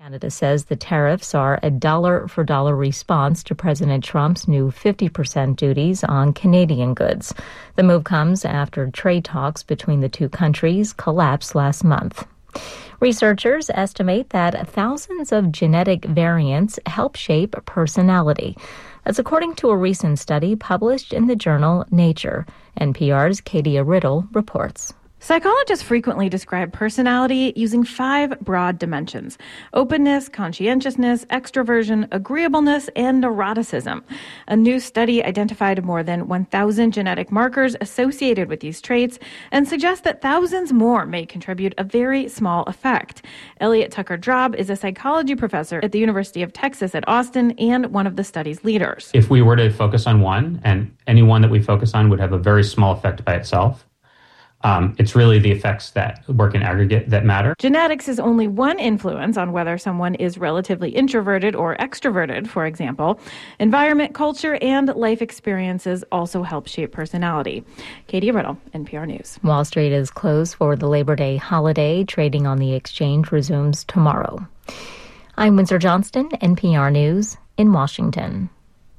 Canada says the tariffs are a dollar-for-dollar response to President Trump's new 50% duties on Canadian goods. The move comes after trade talks between the two countries collapsed last month. Researchers estimate that thousands of genetic variants help shape personality. That's according to a recent study published in the journal Nature. NPR's Katie Riddle reports. Psychologists frequently describe personality using 5 broad dimensions: openness, conscientiousness, extroversion, agreeableness, and neuroticism. A new study identified more than 1,000 genetic markers associated with these traits and suggests that thousands more may contribute a very small effect. Elliot Tucker-Drob is a psychology professor at the University of Texas at Austin and one of the study's leaders. If we were to focus on one, and any one that we focus on would have a very small effect by itself, it's really the effects that work in aggregate that matter. Genetics is only one influence on whether someone is relatively introverted or extroverted, for example. Environment, culture, and life experiences also help shape personality. Katie Riddle, NPR News. Wall Street is closed for the Labor Day holiday. Trading on the exchange resumes tomorrow. I'm Windsor Johnston, NPR News in Washington.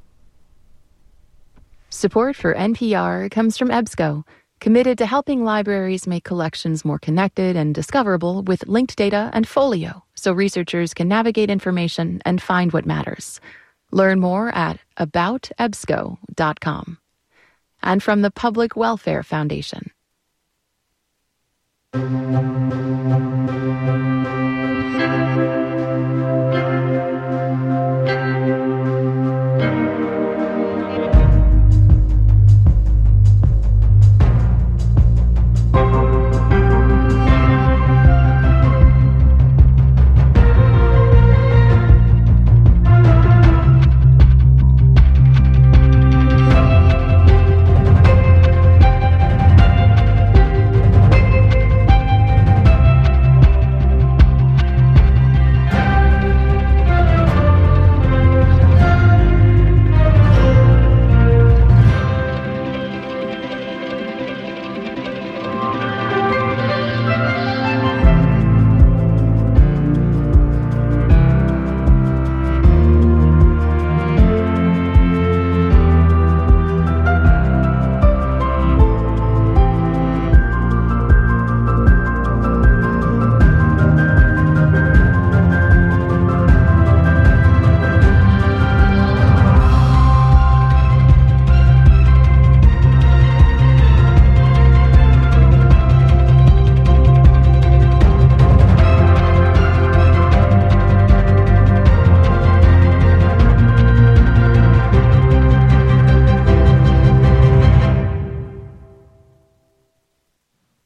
Support for NPR comes from EBSCO, committed to helping libraries make collections more connected and discoverable with linked data and Folio, so researchers can navigate information and find what matters. Learn more at aboutebsco.com. And from the Public Welfare Foundation.